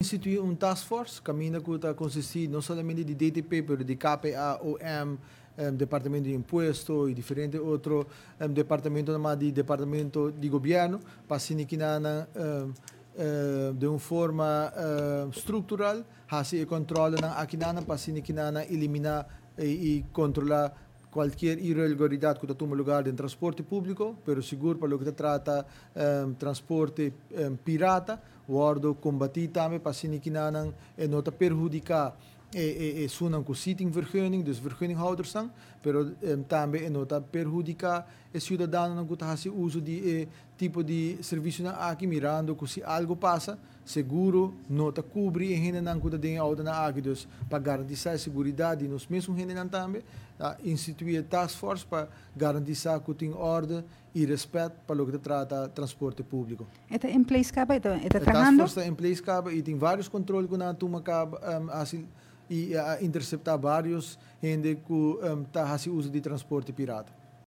instituir task force, caminho que está consistir não somente de DTP, mas de KPA, OM, departamento de impuesto e diferente outro departamento de governo para assim que de uma forma estrutural assim controla aqui para assim que eliminar e controlar qualquer irregularidade que está tomando lugar em transporte público, pero seguro para o que trata transporte pirata, guardo combater também para assim que não perjudicar sunan com sittingvergunning, dus vergunninghouders são, pero também nota perjudicar o cidadão que está fazendo uso de tipo de serviço na aqui mirando que se algo passa, seguro nota cobrir e gente não cuida de auto na aqui, dus para garantir a segurança nos mesmos gente não também instituir task force para garantir que tem ordem e respeito para o que trata transporte público. Está em place caba, está trabalhando? Task force está em place caba e tem vários controles que na toma caba assim e interceptar vários gente que está fazendo uso de transporte pirata.